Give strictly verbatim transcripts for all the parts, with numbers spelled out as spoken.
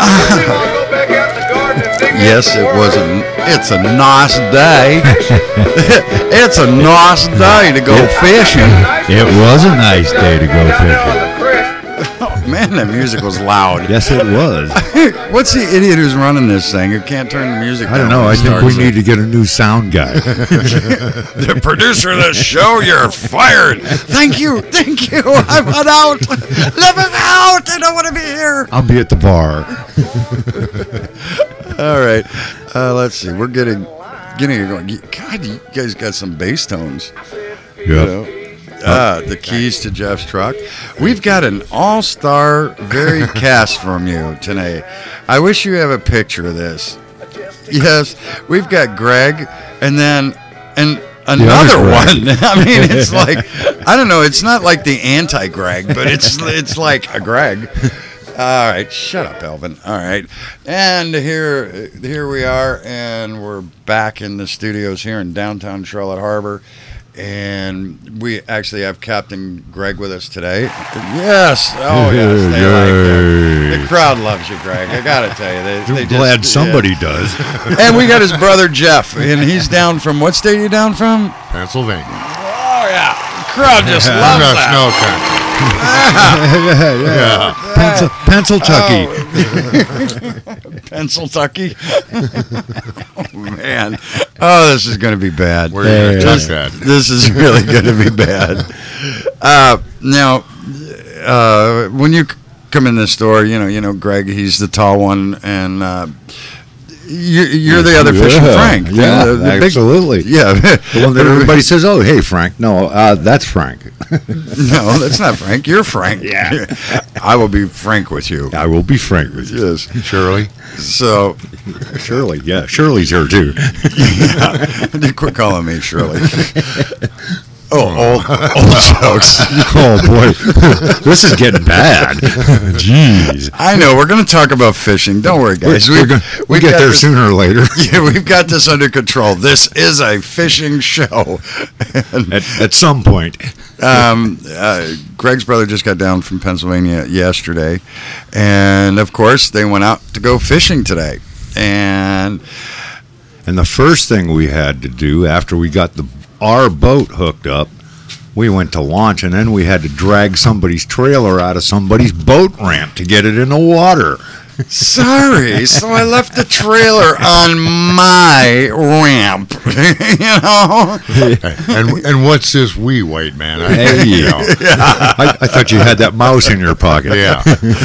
Yes, it was a. It's a nice day. It's a nice day to go fishing. It was a nice day to go fishing. Oh, man, that music was loud. Yes, it was. What's the idiot who's running this thing who can't turn the music down? I don't know. I think we need to get a new sound guy. The producer of the show, you're fired. Thank you. Thank you. I'm out. Let me out. I don't want to be here. I'll be at the bar. All right. Uh, let's see. We're getting getting it going. God, you guys got some bass tones. Yep. You know? Uh, the keys to Jeff's truck. We've got an all-star varied cast from you today. I wish you have a picture of this. Yes, we've got Greg, and then and another one. I mean, it's like, I don't know. It's not like the anti-Greg, but it's it's like a Greg. All right, shut up, Elvin. All right, and here here we are, and we're back in the studios here in downtown Charlotte Harbor. And we actually have Captain Greg with us today. Yes. Oh, yes. They like it. The crowd loves you, Greg. I got to tell you. They, I'm they glad just, somebody yeah. does. And we got his brother, Jeff. And he's down from, what state are you down from? Pennsylvania. Oh, yeah. The crowd just loves I'm that. snow country. yeah, yeah. yeah. Pencil, Pennsyltucky. Oh. Pennsyltucky. Oh, man. Oh, this is going to be bad. Where are you going to this, touch that? This is really going to be bad. Uh, now, uh, when you come in the store, you know, you know, Greg, he's the tall one, and uh, you, you're the other yeah, fishing Frank. Yeah, you know, the, the absolutely. Big, yeah. The one that everybody says, "Oh, hey, Frank." No, uh, that's Frank. No, that's not Frank. You're Frank. Yeah. I will be frank with you. I will be frank with you. Yes. Shirley. So, Shirley, yeah, Shirley's here too. yeah. Quit calling me Shirley. Oh, old, old jokes. Oh boy, this is getting bad. Jeez. I know. We're going to talk about fishing. Don't worry, guys. We're, we're gonna, we get there this, sooner or later. Yeah, we've got this under control. This is a fishing show. at, at some point. Um, uh, Greg's brother just got down from Pennsylvania yesterday, and of course they went out to go fishing today. And and the first thing we had to do after we got the our boat hooked up, we went to launch, and then we had to drag somebody's trailer out of somebody's boat ramp to get it in the water. Sorry, so I left the trailer on my ramp, you know. And and what's this wee white man? I, Hey, you know. I, I thought you had that mouse in your pocket. Yeah.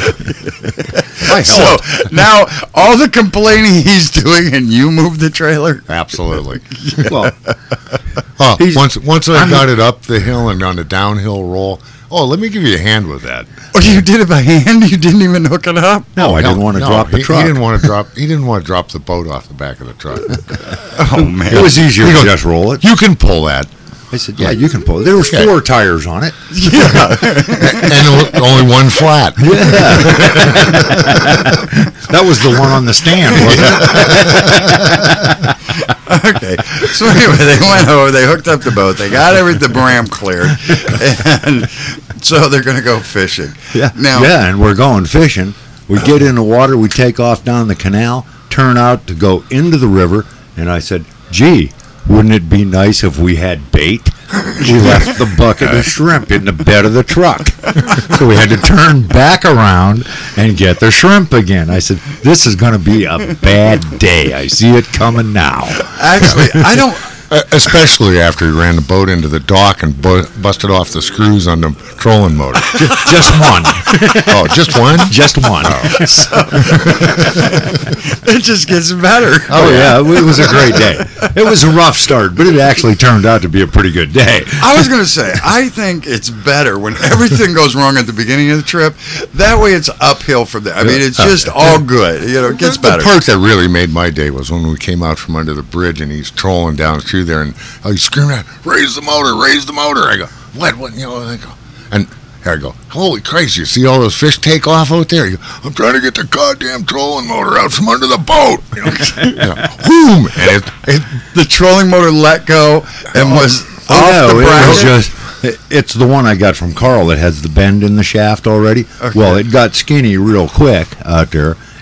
So now all the complaining he's doing, and you move the trailer. Absolutely. Well, Oh, He's- once once I got it up the hill and on the downhill roll. Oh, let me give you a hand with that. Oh, you did it by hand? You didn't even hook it up? no, I didn't want to No, drop the he, truck. He didn't want to drop. He didn't want to drop the boat off the back of the truck. Oh, man. It was easier He to goes, just roll it. You can pull that, I said, yeah, you can pull it. There was Okay. four tires on it. and only one flat. That was the one on the stand, wasn't it? Okay. So anyway, they went over, they hooked up the boat, they got every the ramp cleared, and so they're going to go fishing. Yeah. Now, yeah, and we're going fishing. We get in the water, we take off down the canal, turn out to go into the river, and I said, gee, wouldn't it be nice if we had bait? We left the bucket of shrimp in the bed of the truck. So we had to turn back around and get the shrimp again. I said, this is going to be a bad day. I see it coming now. actually, I don't. Uh, especially after he ran the boat into the dock and bu- busted off the screws on the trolling motor. Just, just one. Oh, just one? Just one. It just gets better. Oh, yeah, it was a great day. It was a rough start, but it actually turned out to be a pretty good day. I was going to say, I think it's better when everything goes wrong at the beginning of the trip. That way it's uphill from there. I mean, it's just all good. You know, it gets the, better. The part that really made my day was when we came out from under the bridge and he's trolling down through there and oh, he's screaming out, raise the motor, raise the motor. I go, what, what, you know, and I go, and here I go, holy Christ, you see all those fish take off out there? You go, I'm trying to get the goddamn trolling motor out from under the boat. You know, you know, boom, and it, it, The trolling motor let go and was off Oh, the it bracket. was just, it- it's the one I got from Carl that has the bend in the shaft already. Okay. Well, it got skinny real quick out there,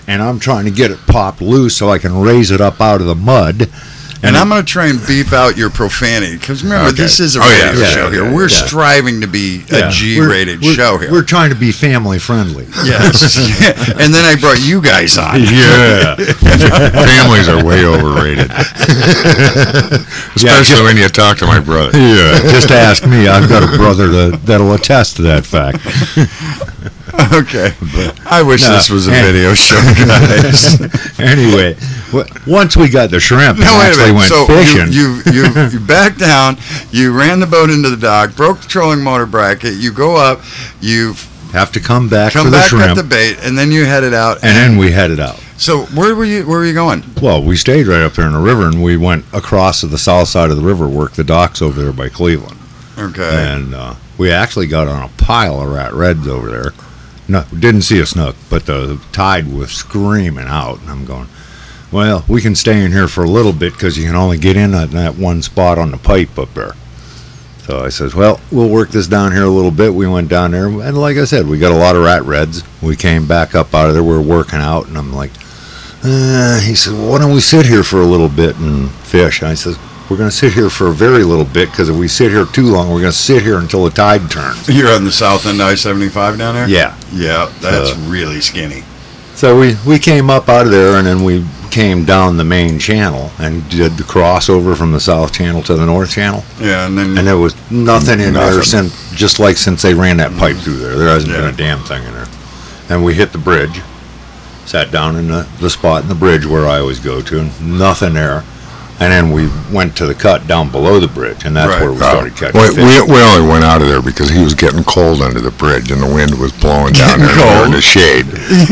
and I'm trying to get it popped loose so I can raise it up out of the mud. And I'm going to try and beep out your profanity because remember, Okay. this is a Oh, yeah, radio yeah, show yeah, here. We're yeah. striving to be Yeah. a G-rated We're- show here. We're trying to be family friendly. Yes. And then I brought you guys on. Yeah. Families are way overrated, especially just- when you talk to my brother. Yeah, just ask me. I've got a brother that, that'll attest to that fact. Okay. I wish No, this was a and- video show, guys. Anyway, w- once we got the shrimp and No, wait a actually minute. went So fishing, you, you, you, you backed down, you ran the boat into the dock, broke the trolling motor bracket, you go up, you have to come back come for the back shrimp, at the bait, and then you headed out. and then we headed out. So where were you? Where were you going? Well, we stayed right up there in the river, and we went across to the south side of the river, worked the docks over there by Cleveland, Okay. and uh, we actually got on a pile of rat reds over there. No, didn't see a snook, but the tide was screaming out, and I'm going, well, we can stay in here for a little bit because you can only get in at that one spot on the pipe up there. So I says, well, we'll work this down here a little bit. We went down there, and like I said, we got a lot of rat reds. We came back up out of there. We were working out, and I'm like, uh, he said, well, why don't we sit here for a little bit and fish? And I says, we're going to sit here for a very little bit because if we sit here too long, we're going to sit here until the tide turns. You're on the south end of I seventy-five down there? Yeah. Yeah, that's Uh, really skinny. So we, we came up out of there, and then we came down the main channel and did the crossover from the south channel to the north channel. Yeah, and then And there was nothing in there Nothing. since, just like since they ran that pipe through there. There hasn't Yeah. been a damn thing in there. And we hit the bridge, sat down in the, the spot in the bridge where I always go to, and nothing there. And then we went to the cut down below the bridge, and that's Right. where we Uh, started catching we, fish. we, we only went out of there because he was getting cold under the bridge and the wind was blowing down there and we were in the shade.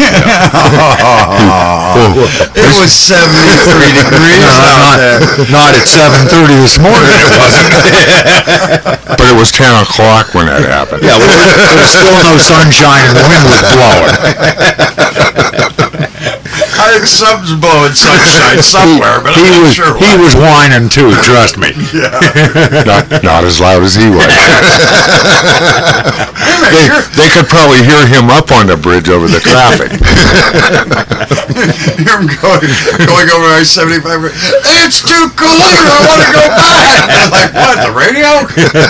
it was seventy-three degrees out there. Not at seven thirty this morning, it wasn't. But it was ten o'clock when that happened. Yeah, well, there was still no sunshine and the wind was blowing. I think something's blowing sunshine somewhere, but he I'm not was, sure He what. was whining too, trust me. not, not as loud as he was. they, they could probably hear him up on the bridge over the traffic. Hear him going, going over I seventy-five. It's too cold. I want to go back. I'm like, what? The radio?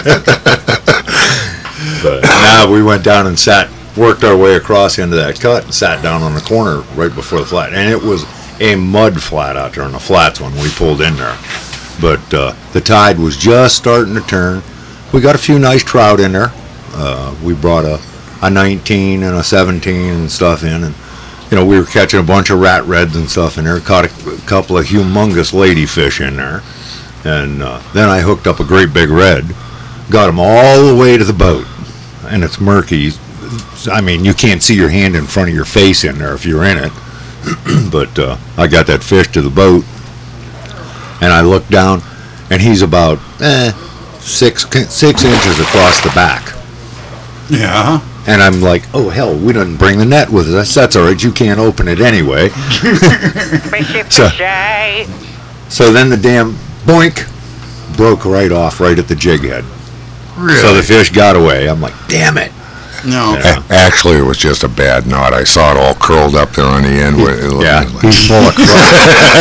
But now we went down and sat, worked our way across into that cut and sat down on the corner right before the flat. And it was a mud flat out there on the flats when we pulled in there. But uh, the tide was just starting to turn. We got a few nice trout in there. Uh, we brought a, a nineteen and a seventeen and stuff in. And, you know, we were catching a bunch of rat reds and stuff in there. Caught a, a couple of humongous ladyfish in there. And uh, then I hooked up a great big red. Got them all the way to the boat. And it's murky. I mean, you can't see your hand in front of your face in there if you're in it. But uh, I got that fish to the boat, and I looked down, and he's about eh, six six inches across the back. Yeah. And I'm like, oh, hell, we didn't bring the net with us. That's all right. You can't open it anyway. So, so then the damn boink broke right off right at the jig head. Really? So the fish got away. I'm like, damn it. no. Yeah. A- Actually, it was just a bad knot. I saw it all curled up there on the end. Where it looked Yeah, like- he's full of crap.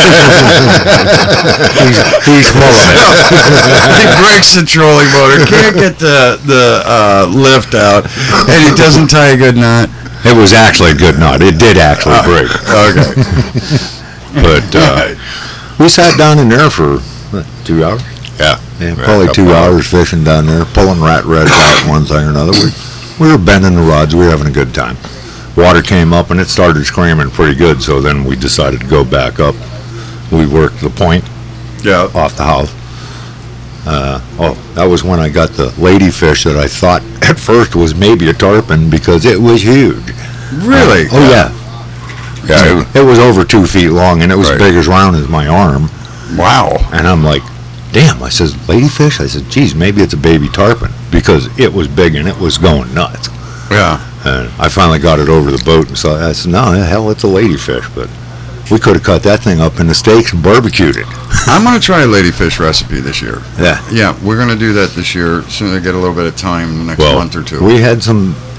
he's, he's full of it. He breaks the trolling motor, can't get the the uh, lift out, and he doesn't tie a good knot. It was actually a good knot. It did actually break. Okay. But uh, we sat down in there for what, two hours. yeah. Yeah, Yeah, probably a two couple hours fishing down there, pulling rat reds out one thing or another. We, we were bending the rods. We were having a good time. Water came up and it started screaming pretty good. So then we decided to go back up. We worked the point Yeah. off the house. Uh, oh, that was when I got the ladyfish that I thought at first was maybe a tarpon because it was huge. Really? Oh yeah, Yeah, it- it was over two feet long and it was Right. big as round as my arm. Wow. And I'm like, damn, I says, ladyfish? I said, geez, maybe it's a baby tarpon because it was big and it was going nuts. Yeah. And I finally got it over the boat and so I said, no, hell, it's a ladyfish. But we could have cut that thing up into steaks and barbecued it. I'm gonna try a ladyfish recipe this year. Yeah. Yeah, we're gonna do that this year. As soon as I get a little bit of time, the next Well, month or two. we had some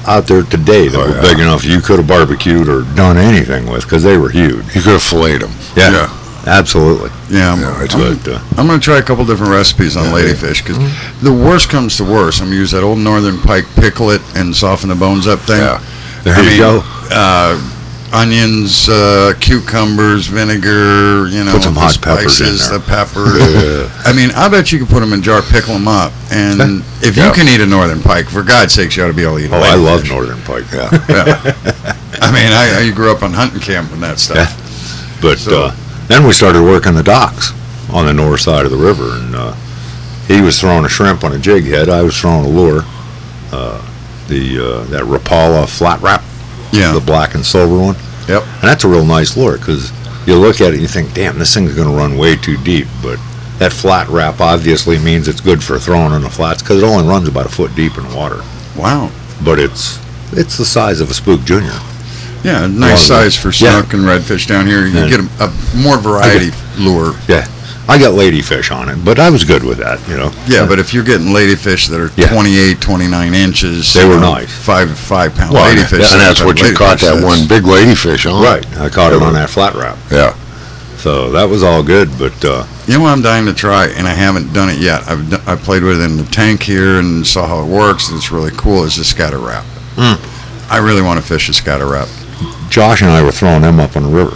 out there today that Oh, were yeah. big enough you could have barbecued or done anything with because they were huge. You could have filleted them. Yeah, Yeah. absolutely. Yeah, Yeah, it's I'm, But, uh, I'm going to try a couple different recipes on Yeah. ladyfish because the worst comes to worst. I'm going to use that old Northern Pike, pickle it, and soften the bones up thing. Yeah. there I you mean, go. Uh, onions, uh, cucumbers, vinegar, you know, Put some the hot peppers in spices, there. the peppers. Yeah. I mean, I bet you could put them in a jar, pickle them up, and if you Yeah. can eat a Northern Pike, for God's sakes, you ought to be able to eat a Oh, I love ladyfish. Northern Pike. Yeah. Yeah. I mean, I, I grew up on hunting camp and that stuff. Yeah. But So- uh, then we started working the docks on the north side of the river, and uh, he was throwing a shrimp on a jig head. I was throwing a lure, uh, the uh, that Rapala flat wrap, Yeah. the black and silver one. Yep. And that's a real nice lure because you look at it and you think, damn, this thing's going to run way too deep. But that flat wrap obviously means it's good for throwing on the flats because it only runs about a foot deep in water. Wow. But it's it's the size of a spook junior. Yeah, nice Well, size for yeah. snook and redfish down here. You And- get a, a more variety lure. I got ladyfish on it, but I was good with that, you know. Yeah, but if you're getting ladyfish that are Yeah. twenty-eight, twenty-nine inches, They you were know, nice. Five five pound Well, ladyfish. and that's seven what you pound caught ladyfish, that that's- one big ladyfish on. Right, I caught it on that flat wrap. Yeah. So that was all good, but uh, You know what I'm dying to try, and I haven't done it yet. I've d- I played with it in the tank here and saw how it works, and it's really cool. Is the scatter wrap. Mm. I really want to fish a scatter wrap. Josh and I were throwing them up on the river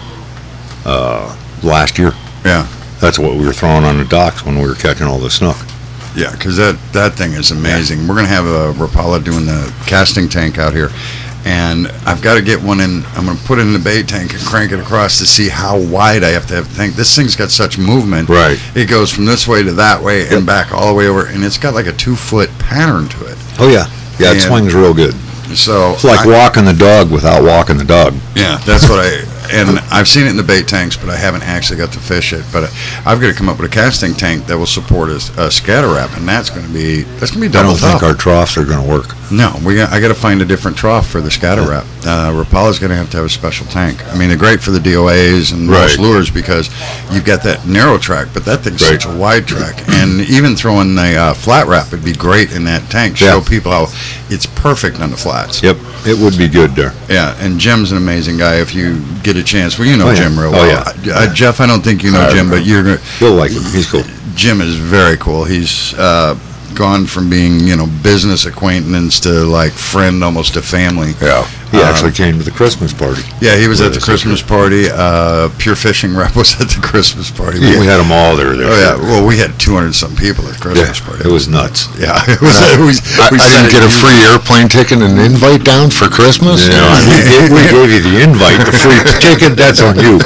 uh, last year. Yeah. That's what we were throwing on the docks when we were catching all the snook. Yeah, because that, that thing is amazing. We're going to have a Rapala doing the casting tank out here. And I've got to get one in. I'm going to put it in the bait tank and crank it across to see how wide I have to have the tank. This thing's got such movement. Right. It goes from this way to that way and Yep. back all the way over. And it's got like a two-foot pattern to it. Oh yeah, yeah, it And- swings real good. So It's like I- walking the dog without walking the dog. Yeah, that's what I, and I've seen it in the bait tanks, but I haven't actually got to fish it. But I've got to come up with a casting tank that will support a, a scatter wrap, and that's going to be that's going to be I double don't think tough. our troughs are going to work. No, we got, I got to find a different trough for the scatter wrap. Uh, Rapala's going to have to have a special tank. I mean, they're great for the D O As and most Right. lures because you've got that narrow track, but that thing's Right. such a wide track. And even throwing the uh, flat wrap would be great in that tank. Yeah. Show people how it's perfect on the flats. Yep, it would be good there. Yeah, and Jim's an amazing guy. If you get a chance, well, you know Oh, yeah. Jim real Oh, well. yeah. Uh, Jeff, I don't think you know I Jim, don't but you're gonna- You'll like him. He's cool. Jim is very cool. He's uh, gone from being you know business acquaintance to like friend, almost to family. Yeah. He Uh, actually came to the Christmas party. Yeah, he was With at the us. Christmas party. Uh, Pure Fishing Rep was at the Christmas party. We had them all there. there Oh yeah, well we had two hundred some people at the Christmas Yeah, party. it was nuts. Yeah, it was. I, we, I, we I said didn't it- get a free airplane ticket and an invite down for Christmas. Yeah, we, gave, we gave you the invite, the free ticket. That's on you.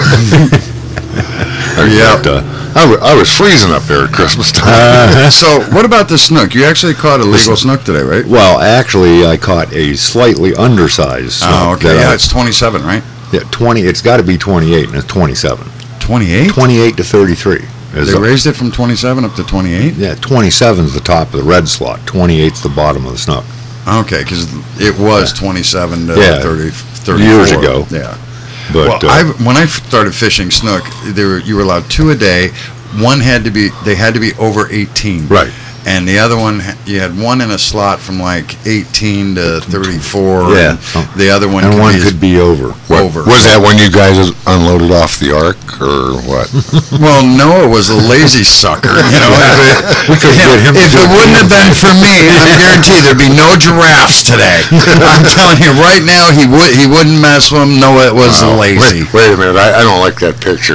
Yeah. But, uh, I, wa- I was freezing up there at Christmas time. So what about the snook? You actually caught a legal snook today, right? well, actually, I caught a slightly undersized snook. Oh, okay. that Yeah, I- it's twenty-seven, right? yeah, twenty. It's got to be twenty-eight, and it's twenty-seven. twenty-eight. Twenty-eight to thirty-three. is They the- raised it from twenty-seven up to twenty-eight? Yeah, twenty-seven's the top of the red slot. twenty-eight's the bottom of the snook. Okay, because it was twenty-seven to Yeah. thirty, thirty-four. Years ago. Yeah. But well, uh, I when I started fishing snook, there were, you were allowed two a day. One had to be they had to be over eighteen. Right. And the other one, ha- you had one in a slot from like eighteen to thirty-four. Yeah. And the other one and could one be could be over. What- over. Was that when you guys unloaded off the ark or what? Well, Noah was a lazy sucker. You know, if it, We couldn't get him to if do it a wouldn't have been for me, I guarantee there'd be no giraffes today. I'm telling you right now, he would he wouldn't mess with them. Noah was Wow. lazy. Wait, wait a minute. I, I don't like that picture.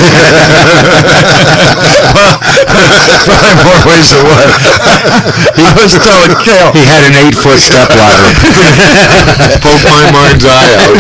Probably more ways than one. I was telling Kale. He had an eight-foot step ladder. Poke my mind's eye out.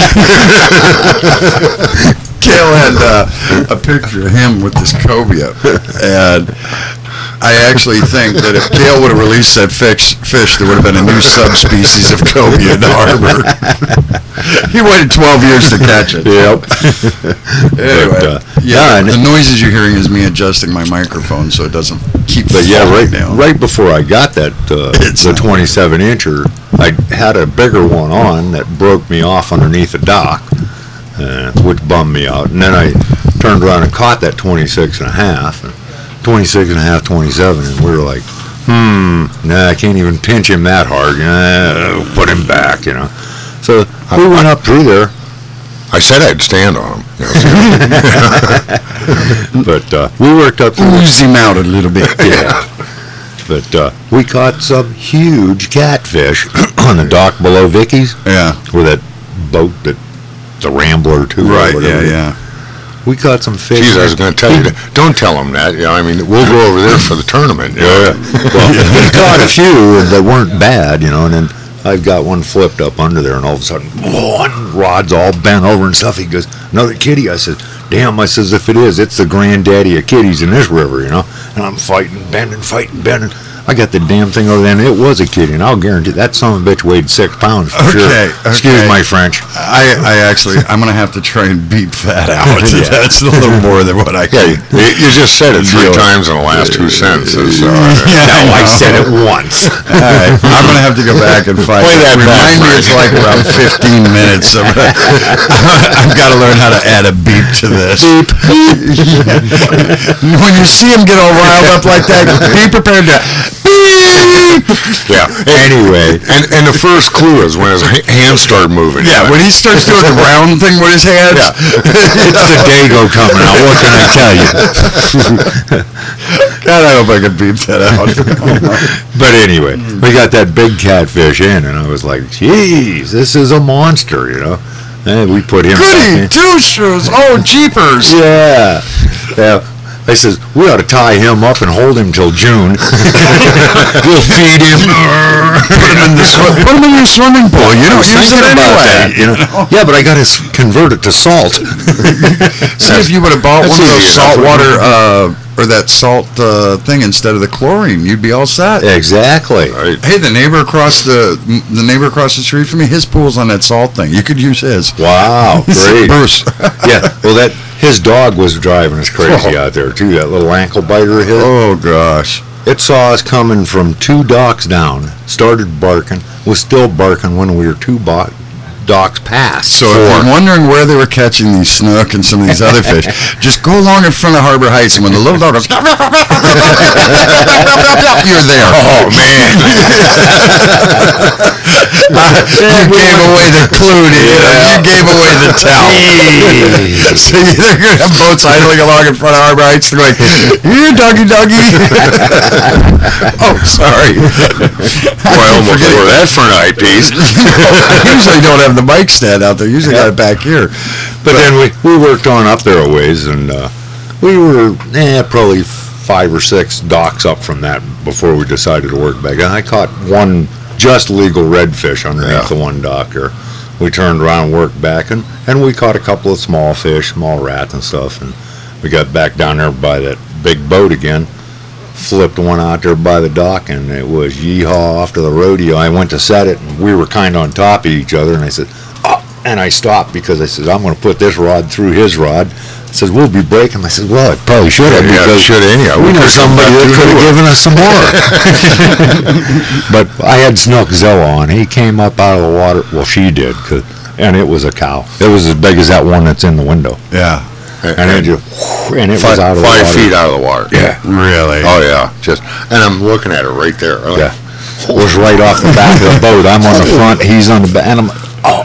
Kale had uh, a picture of him with this cobia, and I actually think that if Kale would have released that fish, fish, there would have been a new subspecies of cobia in the harbor. He waited twelve years to catch it. Yep. Anyway, But, uh, yeah, yeah, and- the noises you're hearing is me adjusting my microphone so it doesn't keep But yeah, falling right, down. right before I got that, uh, It's the not- twenty-seven incher, I had a bigger one on that broke me off underneath the dock, uh, which bummed me out. And then I turned around and caught that twenty-six and a half, and twenty-six and a half, twenty-seven, and we were like, hmm, nah, I can't even pinch him that hard. Nah, put him back, you know. So we went up through there. I said I'd stand on him. You know, so- But uh, we worked up through Ooze him out a little bit. Yeah. But uh, we caught some huge catfish on the dock below Vicky's, Yeah. where that boat, that the Rambler too. or Right. whatever. Yeah. Yeah. We caught some fish. Geez, I was going to tell you, that. Don't tell him that. You know, I mean, we'll go over there for the tournament. You know? Yeah. Well, we caught a few that weren't bad, you know, and then I've got one flipped up under there, and all of a sudden, one rod's all bent over and stuff. He goes, another kitty. I said, damn, I says, if it is, it's the granddaddy of kitties in this river, you know. And I'm fighting, bending, fighting, bending. I got the damn thing over there, and it was a kitty, and I'll guarantee that son of a bitch weighed six pounds for Okay, sure. Excuse okay. my French. I, I actually, I'm gonna have to try and beep that out. Yeah. That's a little more than what I Yeah, can. you, you just said it three Yeah. times in the last two sentences. So, Yeah, No, I know. said it once. All right, I'm gonna have to go back and find. Play that Remind back, me, it's like around fifteen minutes. So I've got to learn how to add a beep to this. Beep. When you see him get all riled up like that, be prepared to beep. yeah. Anyway, And and the first clue is when his ha- hands start moving. Yeah, when he starts doing the round thing with his hands. it's the Dago coming out. What can I tell you? God, I hope I can beep that out. But anyway, we got that big catfish in, and I was like, geez, this is a monster, you know. And we put him back Goody in. two shoes. Oh, jeepers. Yeah. Yeah. I says, we ought to tie him up and hold him till June. We'll feed him. Put him in the sw- put him in your swimming pool. You don't use it Thinking about anyway. that, you know? Yeah, but I got to s- convert it to salt. See if you would have bought That's one of those easy enough. saltwater uh, or that salt uh, thing instead of the chlorine, you'd be all set. Exactly. Right. Hey, the neighbor across the the neighbor across the street from me, his pool's on that salt thing. You could use his. Wow, great. Bruce. Yeah, well, that his dog was driving us crazy out there too. That little ankle biter of his. Oh gosh. It saw us coming from two docks down. Started barking. Was still barking when we were two bo- docks past. So if you're wondering where they were catching these snook and some of these other fish, just go along in front of Harbor Heights, and when the little dog goes, you're there. Oh man. You gave away the clue, did you? You gave away the tell. So they're going to have boats idling along in front of Harbor Heights. They're like, here, doggy, doggy. Oh, sorry. Boy, I almost wore that for an eyepiece. Usually don't have the mic stand out there. Usually got it back here. But then we, we worked on up there a ways, and uh, we were eh, probably five or six docks up from that before we decided to work back. And I caught one just legal redfish underneath Yeah. the one dock there. We turned around and worked back, and, and we caught a couple of small fish, small rats and stuff, and we got back down there by that big boat again. Flipped one out there by the dock, and it was yeehaw off to the rodeo. I went to set it, and we were kind of on top of each other, and I said, oh, and I stopped because I said, I'm going to put this rod through his rod. I said, we'll be breaking. I said, well, it probably should have, Yeah, it because should anyhow. we We know could've somebody come that back could have to given us some more. But I had Snook Zilla on. He came up out of the water. Well, she did, 'cause- and it was a cow. It was as big as that one that's in the window. Yeah. And it just, and it five, was out of the five water. feet out of the water. Yeah. Really? Oh yeah. Just and I'm looking at it right there. I'm like, Yeah. Was right off the back of the boat. I'm on the front, he's on the back, and I'm like,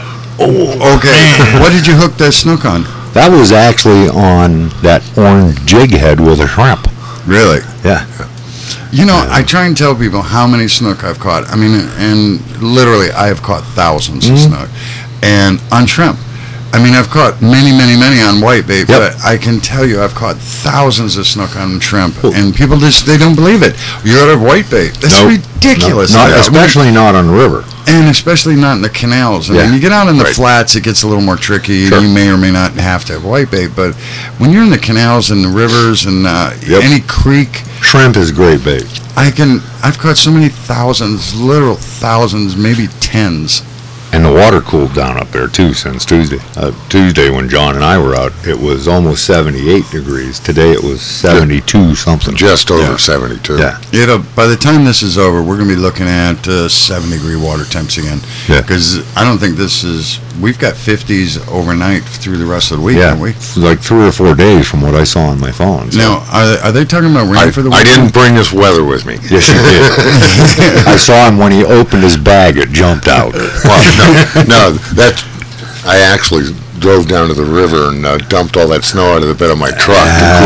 Okay. What did you hook that snook on? that was actually on that orange jig head with a shrimp. Really? Yeah. You know, I try and tell people how many snook I've caught. I mean, and literally, I have caught thousands of snook, and on shrimp. I mean, I've caught many, many, many on whitebait, Yep. but I can tell you, I've caught thousands of snook on shrimp, and people just—they don't believe it. You're out of whitebait. That's Nope. ridiculous. Not, I mean, especially not on the river. and especially not in the canals. I Yeah. mean, you get out in the Right. flats, it gets a little more tricky. Sure. You may or may not have to have whitebait, but when you're in the canals and the rivers and uh, Yep. any creek, Shrimp is great bait. I can. I've caught so many thousands, literal thousands, maybe tens And the water cooled down up there too since Tuesday. Uh, Tuesday when John and I were out, it was almost seventy-eight degrees. Today it was seventy-two something. Just over Yeah. seventy-two. Yeah. It'll, by the time this is over, we're going to be looking at uh, seven degree water temps again. Yeah. Because I don't think this is, we've got fifties overnight through the rest of the week, Yeah, haven't we? it's like three or four days from what I saw on my phone. So. Now, are, are they talking about rain I, for the I weekend? didn't bring this weather with me. Yes, you did. I saw him when he opened his bag. It jumped out. Well, no, no, that's, I actually drove down to the river and uh, dumped all that snow out of the bed of my truck.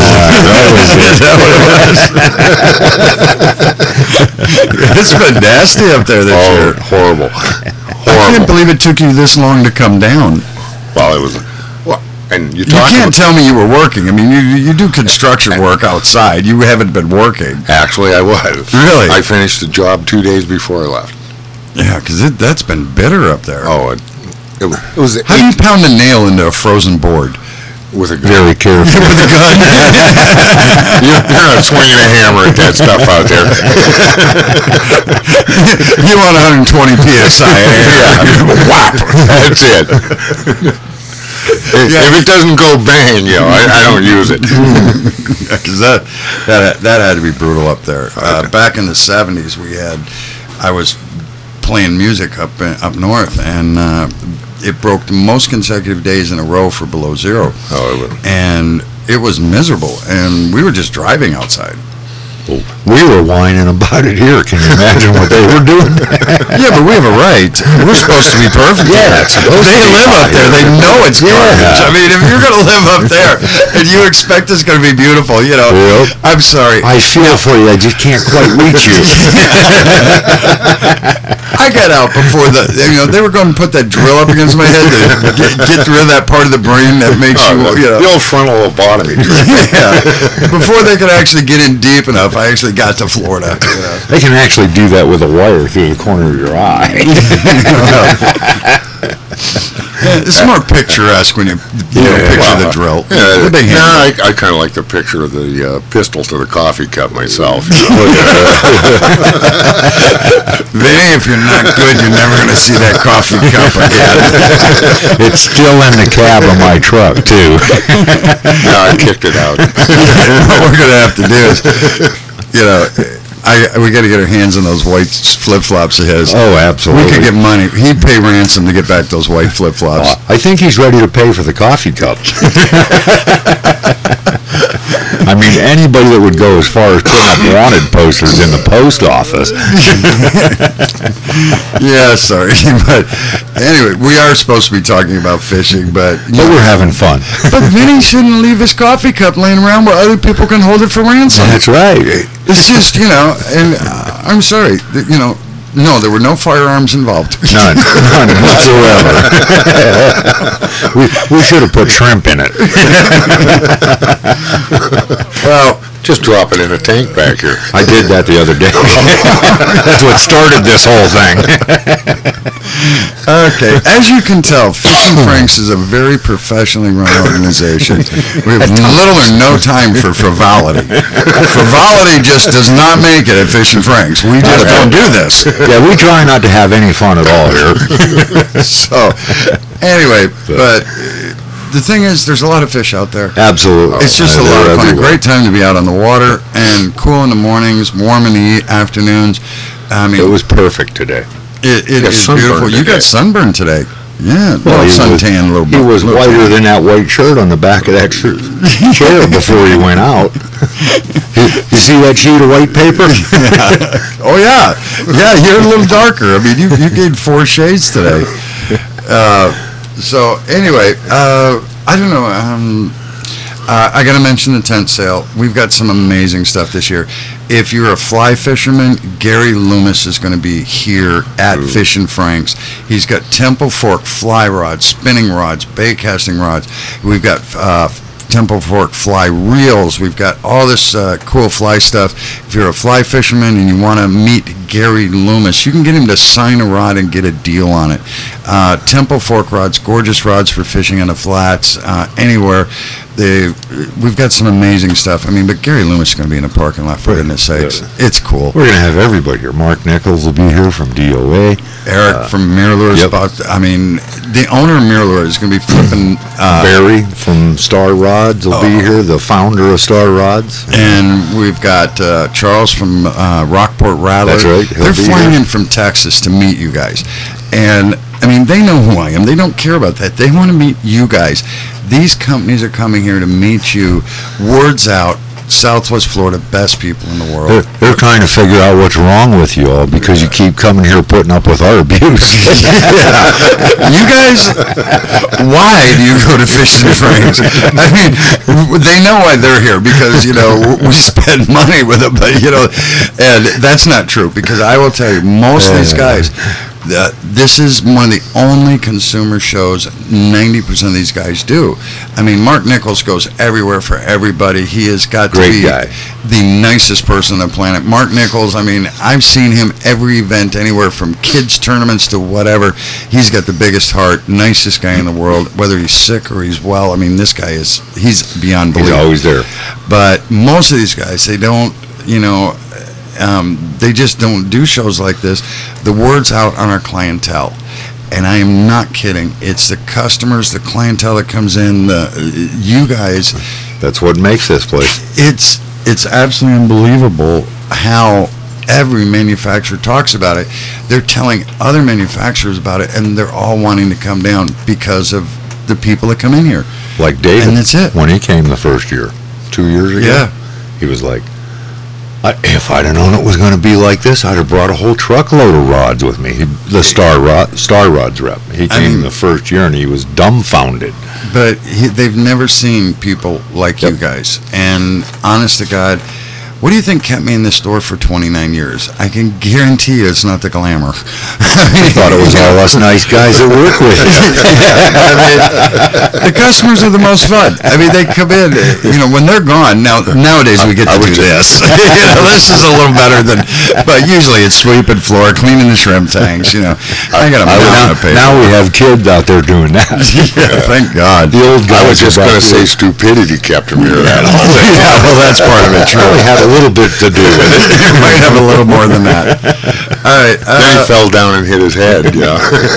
It's been nasty up there this Oh, year. horrible. I can't Horrible. believe it took you this long to come down. Well, it was, well, and you You talk can't about, tell me you were working. I mean, you you do construction work outside. You haven't been working. actually, I was. Really? I finished the job two days before I left. Yeah, because that's been bitter up there. Oh, it, it, was- it was How do you eight pound a nail into a frozen board? with a gun. Very careful. With a gun? You're, you're not swinging a hammer at that stuff out there. You want one hundred twenty P S I. Yeah. Whap. That's it. If, if it doesn't go bang, you know, I, I don't use it. Because that, that, that had to be brutal up there. Uh, back in the seventies, we had, I was playing music up in, up north, and uh, it broke the most consecutive days in a row for below zero. Oh, it was, And it was miserable, and we were just driving outside. We were whining about it here. Can you imagine what they were doing? Yeah, but we have a right. We're supposed to be perfect. Yeah, it's supposed they to be live up fine. there. They know it's Yeah. garbage. I mean, if you're going to live up there and you expect it's going to be beautiful, you know, Yep. I'm sorry. I feel for you. I just can't quite reach you. I got out before the, you know, they were going to put that drill up against my head to get, get rid of that part of the brain that makes oh, you, the, you know. the old frontal lobotomy. Yeah. Before they could actually get in deep enough, I actually got to Florida. You know. They can actually do that with a wire through the corner of your eye. Yeah, it's more picturesque when you, you know, picture well, the drill. Yeah, The big no, handle. I, I kind of like the picture of the uh, pistol to the coffee cup myself. Vinny, if you're not good, you're never going to see that coffee cup again. It's still in the cab of my truck, too. No, I kicked it out. What we're going to have to do is, you know, I we got to get our hands on those white flip flops of his. Oh, absolutely. We could get money. He'd pay ransom to get back those white flip flops. I think he's ready to pay for the coffee cup. I mean, anybody that would go as far as putting up wanted posters in the post office. Yeah, sorry, but anyway, we are supposed to be talking about fishing, but But we're having fun. but Vinny shouldn't leave his coffee cup laying around where other people can hold it for ransom. That's right. It's just, you know, and uh, I'm sorry, th- you know, no, there were no firearms involved. None. None whatsoever. we, we should have put shrimp in it. Well, Just drop it in a tank back here. I did that the other day. That's what started this whole thing. okay, as you can tell, Fishing Franks is a very professionally run organization. We have little or no time for frivolity. Frivolity just does not make it at Fishing Franks. We just don't do this. Yeah, we try not to have any fun at all here. So, anyway, but uh, the thing is, there's a lot of fish out there. Absolutely. It's just a Uh, lot they're of fun. A everywhere. great time to be out on the water and cool in the mornings, warm in the e- afternoons. I mean, It was perfect today. it, it Yeah, is sunburn beautiful. You today. got sunburn today. Yeah, Well, little he was- suntan, little. He was little whiter tan. than that white shirt on the back of that shirt, chair before he went out. You, you see that sheet of white paper? Oh yeah, yeah. You're a little darker. I mean, you you gained four shades today. Uh, so anyway, uh, I don't know. Um, uh, I got to mention the tent sale. We've got some amazing stuff this year. If you're a fly fisherman, Gary Loomis is going to be here at Fishin' Franks. He's got Temple Fork fly rods, spinning rods, bait casting rods. We've got uh, Temple Fork fly reels. We've got all this uh, cool fly stuff. If you're a fly fisherman and you want to meet Gary Loomis, you can get him to sign a rod and get a deal on it. Uh, Temple Fork rods, gorgeous rods for fishing on the flats, uh, anywhere. They, we've got some amazing stuff. I mean, but Gary Loomis is going to be in the parking lot, for goodness sakes. It's cool. We're going to have everybody here. Mark Nichols will be here from D O A. Eric Uh, from Mirror yep. Spot. I mean, the owner of Mirror is going to be flipping. Uh, Barry from Star Rods will be Oh. here, the founder of Star Rods. And we've got uh, Charles from uh, Rockport Rattler. That's right. He'll They're be flying here. in from Texas to meet you guys. And, I mean, they know who I am. They don't care about that. They want to meet you guys. These companies are coming here to meet you. Word's out. Southwest Florida, best people in the They're, world. they're trying to figure out what's wrong with you all because you keep coming here putting up with our abuse. You guys, why do you go to Fish and Frames? I mean, they know why they're here because, you know, we spend money with them, but, you know, and that's not true because I will tell you, most of these guys, uh, this is one of the only consumer shows ninety percent of these guys do. I mean, Mark Nichols goes everywhere for everybody. He has got Great to be guy. the nicest person on the planet. Mark Nichols, I mean, I've seen him every event, anywhere from kids tournaments to whatever. He's got the biggest heart, nicest guy in the world, whether he's sick or he's well. I mean, this guy is, he's beyond He's belief. always there. But most of these guys, they don't, you know, um, they just don't do shows like this. The word's out on our clientele. And I am not kidding. It's the customers, the clientele that comes in, the, you guys. That's what makes this place. It's it's absolutely unbelievable how every manufacturer talks about it. They're telling other manufacturers about it, and they're all wanting to come down because of the people that come in here. Like David, And that's it. when he came the first year, two years ago, Yeah. he was like, I, if I'd have known it was going to be like this, I'd have brought a whole truckload of rods with me. He, the Star Rod, Star Rods rep. He I came mean- the first year and he was dumbfounded. But he, they've never seen people like you Yep. guys. And honest to God, what do you think kept me in this store for twenty-nine years? I can guarantee you it's not the glamour. I thought it was all us nice guys that work with you. I mean, the customers are the most fun. I mean, they come in, you know, when they're gone. Now, nowadays we get to do this. You know, this is a little better than, but usually it's sweeping floor, cleaning the shrimp tanks. You know, I got a I would- mountain now, of paper. now we have kids out there doing that. Yeah, thank God. The old I guys was just are going to back say there. stupidity kept him here that all day. Yeah, well, that's part of it. True. Probably had a little bit to do with it. You might have a little more than that. All right. Then he Uh, fell down and hit his head. Yeah.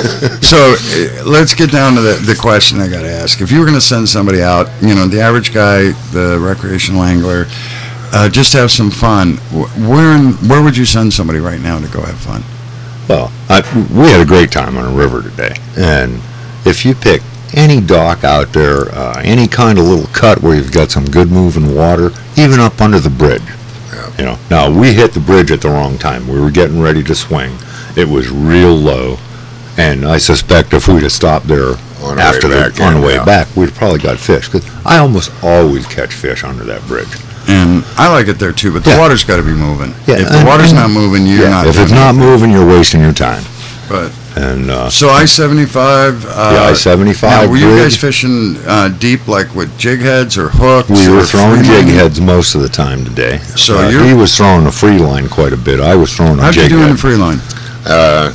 so uh, let's get down to the, the question I got to ask. If you were going to send somebody out, you know, the average guy, the recreational angler, uh, just to have some fun, wh- where in, where would you send somebody right now to go have fun? Well, I, we had a great time on a river today, and if you pick any dock out there, uh, any kind of little cut where you've got some good moving water, even up under the bridge, Yeah. you know. Now we hit the bridge at the wrong time. We were getting ready to swing. It was real low, and I suspect if we'd have stopped there On the after way the back, on the yeah, way yeah. back, we'd probably got fish. Because I almost always catch fish under that bridge. And I like it there too, but the Yeah. water's got to be moving. Yeah, If the and- water's and- not moving, you're Yeah, not. if doing it's not it. moving, you're wasting your time. But And uh, so I seventy-five. Uh, the I seventy-five Now, were you bridge, guys fishing uh, deep, like with jig heads or hooks? we were or throwing free jig line? heads most of the time today. So Uh, you're- he was throwing a free line quite a bit. I was throwing a How'd you jig do in the head. free line? Uh,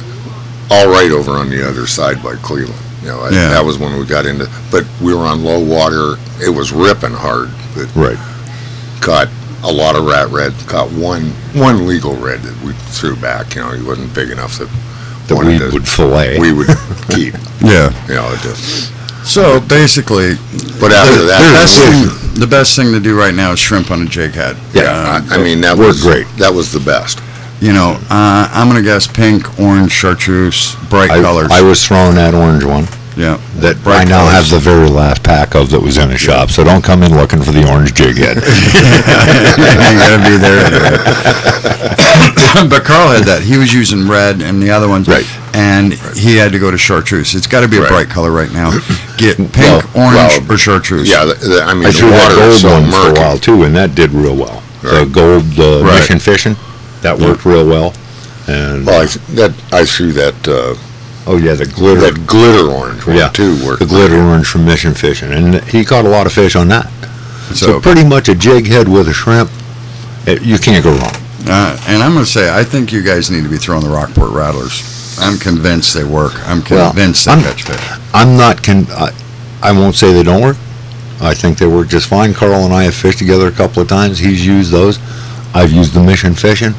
all right over on the other side by Cleveland. You know, I- Yeah. that was when we got into. But we were on low water. It was ripping hard. But Right. caught a lot of rat red. Caught one one legal red that we threw back. You know, he wasn't big enough that That wanted we to- would fillet. we would keep. Yeah. You know, it just. So basically, But after the, that, the, it best was- thing, the best thing to do right now is shrimp on a jig head. Yeah, Uh, I, I mean, that worked was great. That was the best. you know, uh, I'm gonna guess pink, orange, chartreuse, bright I, colors. I was throwing that orange one yeah. that Bright I now colors. have the very last pack of that was in the shop. So don't come in looking for the orange jig head. Ain't gonna be there. But Carl had that. He was using red and the other ones. Right. And he had to go to chartreuse. It's got to be a Right. bright color right now. Get pink, Well, orange, well, or chartreuse. Yeah, the, the, I mean, I the threw that water gold is so one for a murky. while too, and that did real well. The Right. gold uh, Right. mission fishing, that worked real well. And Well, I, that I threw that uh, oh yeah, the glitter, that glitter orange one Yeah. too. Worked the glitter orange from mission fishing, and he caught a lot of fish on that. So, So, pretty much a jig head with a shrimp, it, you can't go wrong. uh, and I'm gonna say, I think you guys need to be throwing the Rockport Rattlers. I'm convinced they work. I'm Well, convinced they I'm- catch fish. I'm not con. I, I won't say they don't work. I think they work just fine. Carl and I have fished together a couple of times. He's used those. I've used the Mission Fishing.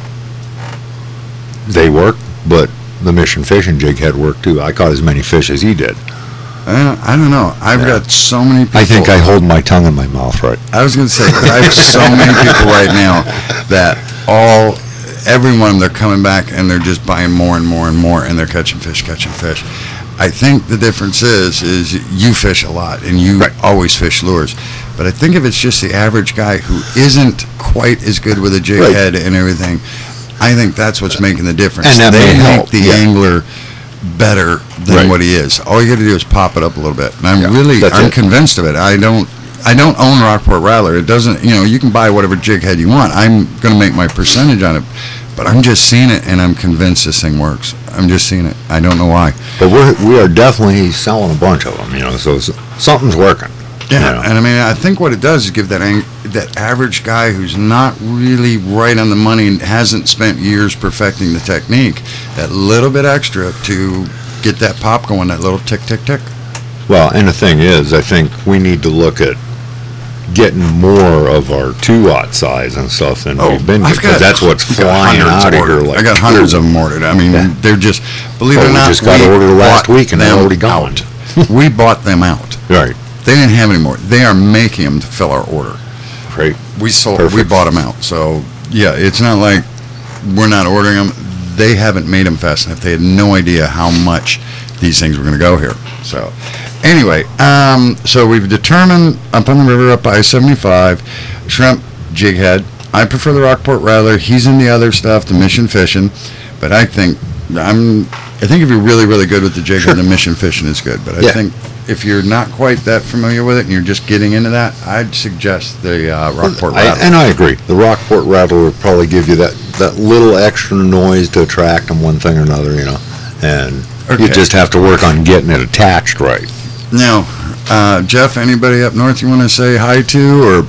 They work, but the Mission Fishing jig head worked too. I caught as many fish as he did. Uh, I don't know. I've Yeah. got so many people. I think I hold my tongue in my mouth right. I was going to say, I have so many people right now that all, every one of them, they're coming back and they're just buying more and more and more, and they're catching fish, catching fish. I think the difference is, is you fish a lot and you Right. always fish lures. But I think if it's just the average guy who isn't quite as good with a jig Right. head and everything, I think that's what's making the difference. And that they may make help, the yeah. angler better than Right. what he is. All you got to do is pop it up a little bit. And I'm Yeah, really, that's I'm it. convinced of it. I don't, I don't own Rockport Rattler. It doesn't, you know, you can buy whatever jig head you want. I'm going to make my percentage on it, but I'm just seeing it and I'm convinced this thing works. I'm just seeing it. I don't know why. But we're, we are definitely selling a bunch of them, you know, so s- something's working. Yeah, you know. and I mean, I think what it does is give that ang- that average guy who's not really right on the money and hasn't spent years perfecting the technique that little bit extra to get that pop going, that little tick, tick, tick. Well, and the thing is, I think we need to look at getting more of our two-aught size and stuff than we've been I've because got- that's what's I've got flying hundreds out of here. ordered. Like I got hundreds of them ordered. I mean, Yeah. they're just, believe it Oh, or we not, just got we ordered last bought week and they're them already gone. out. We bought them out. Right, They didn't have any more. They are making them to fill our order. right. We sold. We Perfect. bought them out. So yeah, it's not like we're not ordering them. They haven't made them fast enough. They had no idea how much these things were going to go here. So anyway, um, so we've determined up on the river, up I seventy-five, shrimp, jig head. I prefer the Rockport Rattler. He's in the other stuff, the Mission Fishing. But I think I'm. I think if you're really, really good with the jig head, the Mission Fishing is good. But I Yeah. think if you're not quite that familiar with it and you're just getting into that, I'd suggest the uh, Rockport I, Rattler. and I agree. The Rockport Rattler would probably give you that, that little extra noise to attract them one thing or another, you know. And Okay. you just have to work on getting it attached right. Now, uh, Jeff, anybody up north you want to say hi to, or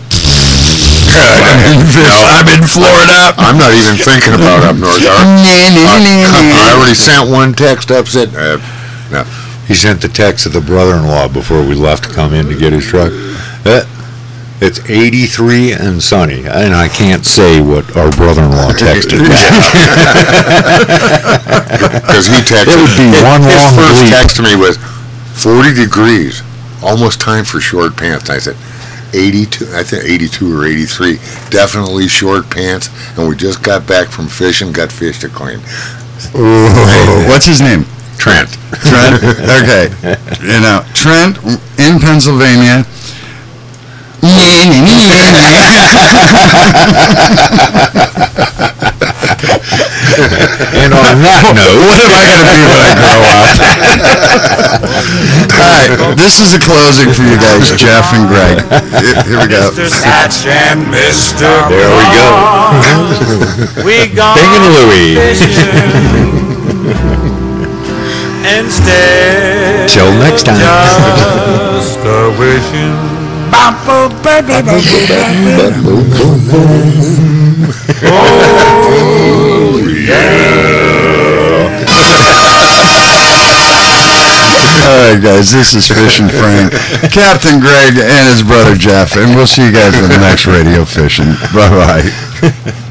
I'm in Florida. I'm not even thinking about up north. I, I already sent one text up said, uh, no. He sent the text to the brother-in-law before we left to come in to get his truck. Uh, It's eighty-three and sunny, and I can't say what our brother-in-law texted back. Because he texted. It would be one his long first bleep. text to me was forty degrees, almost time for short pants. And I said eighty-two. I think eighty-two or eighty-three. Definitely short pants. And we just got back from fishing. Got fish to clean. Ooh, what's his name? Trent. Trent. Okay, you know Trent in Pennsylvania. And on that note, What am I going to be when I grow up? All right, this is the closing for you guys, Jeff and Greg. Here, here we go. Mister Satch and Mister there we go. We gone Bing and Louie. Instead, Till next time. just a wishing. All right, guys, this is Fishing Frank, Captain Greg, and his brother Jeff, and we'll see you guys in the next Radio Fishing. Bye-bye.